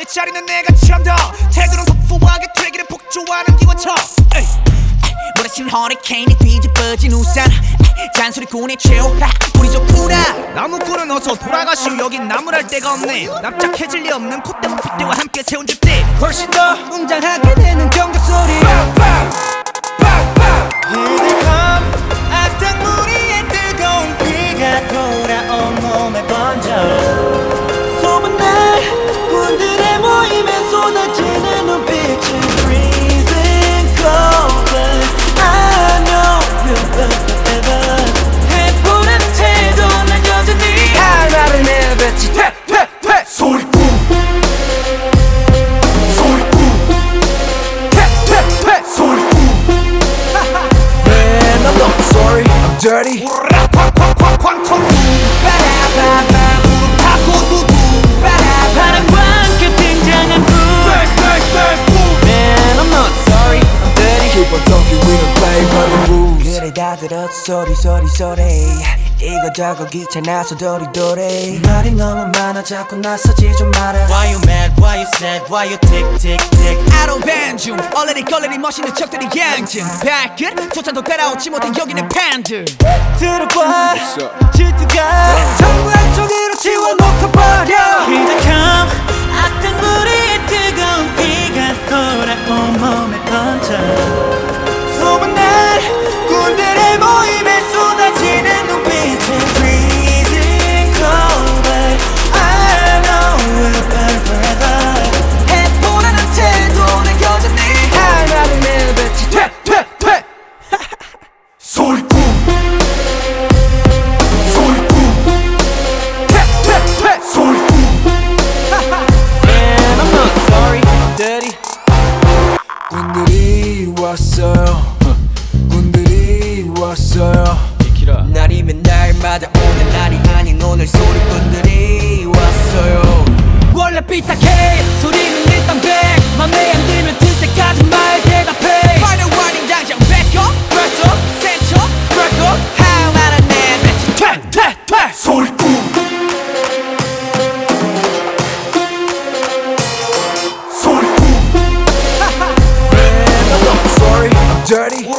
내 자리는 내가 찬다. 태도는 터프하게 되기를 폭주하는 기관차. 몰아친 허리케인이 뒤집어진 우산. 잔소리꾼의 최후 우리 좋구나. 나무꾼은 어서 돌아가시오. 여긴 나무랄 데가 없네. 납작해질 리 없는 콧대와 핏대와 함께 세운 집대. 훨씬 더 웅장하게 되는 경적 소리. 악당 무리의 뜨거운 비가 돌아온 몸에 번져 소문날 군들의 모임에 쏟아지는 눈빛은 freezing cold but I know you'll love forever 해보라는 태도 난 여전히 할 말을 내뱉지 퇴퇴퇴 소리꾼 소리꾼 퇴퇴퇴 소리꾼. Man I'm not sorry I'm dirty 쾅쾅쾅쾅 바람과 함께 등장한 불 Man I'm not sorry I'm dirty Keep on talking we don't play by the rules. 그래 다 들었어 소리 이거저거 귀찮아서 도리도리 말이 너무 많아 자꾸 나서지 좀 마라 Why you mad, why you sad, why you tick tick tick I don't ban 중 얼레리 걸레리 멋있는 척들이 양진 발끝 조차도 따라오지 못해 여기는 팬들. 들어봐 질투가 전부 한쪽으로 지워놓고버려 기적함 악당 무리의 뜨거운 비가 돌아온 몸에 번져 소문난 군들의 모임에 쏟아지는 눈빛은 freezing cold but I know we'll burn forever 해보라는 태도 난 여전히 할 말을 내뱉지 퇴퇴퇴 소리꾼 소리꾼 퇴퇴퇴 소리꾼. Man I'm not sorry I'm dirty 군들이 왔어요 군들이 왔어요 날이면 날마다 오는 날이 아닌 오늘 소리꾼들이 왔어요 원래 삐딱해 소리는 일단 백 맘에 안 들면 들 때까지 말 대답해 Final warning 당장 back up Press up, 센터 crack up 할 말은 내뱉지 퇴퇴퇴 소리꾼 소리꾼. Man I'm not sorry I'm dirty